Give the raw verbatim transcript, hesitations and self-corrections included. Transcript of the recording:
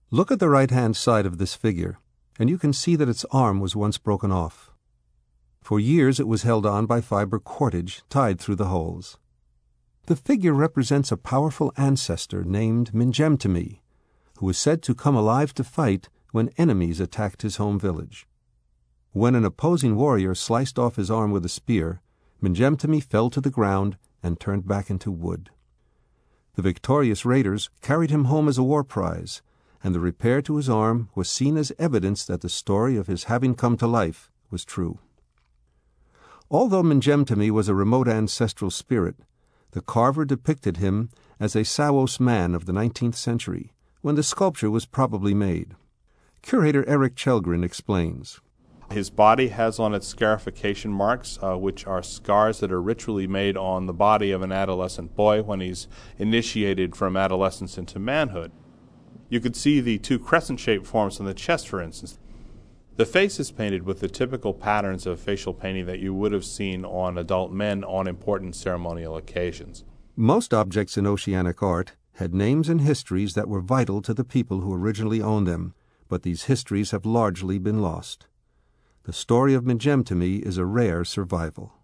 Look at the right-hand side of this figure, and you can see that its arm was once broken off. For years it was held on by fiber cordage tied through the holes. The figure represents a powerful ancestor named Minjemtemi, who was said to come alive to fight when enemies attacked his home village. When an opposing warrior sliced off his arm with a spear, Minjemtemi fell to the ground and turned back into wood. The victorious raiders carried him home as a war prize, and the repair to his arm was seen as evidence that the story of his having come to life was true. Although Minjemtemi was a remote ancestral spirit, the carver depicted him as a Saos man of the nineteenth century, when the sculpture was probably made. Curator Eric Chelgrin explains. His body has on it scarification marks, uh, which are scars that are ritually made on the body of an adolescent boy when he's initiated from adolescence into manhood. You could see the two crescent-shaped forms on the chest, for instance. The face is painted with the typical patterns of facial painting that you would have seen on adult men on important ceremonial occasions. Most objects in oceanic art had names and histories that were vital to the people who originally owned them, but these histories have largely been lost. The story of Minjemtemi is a rare survival.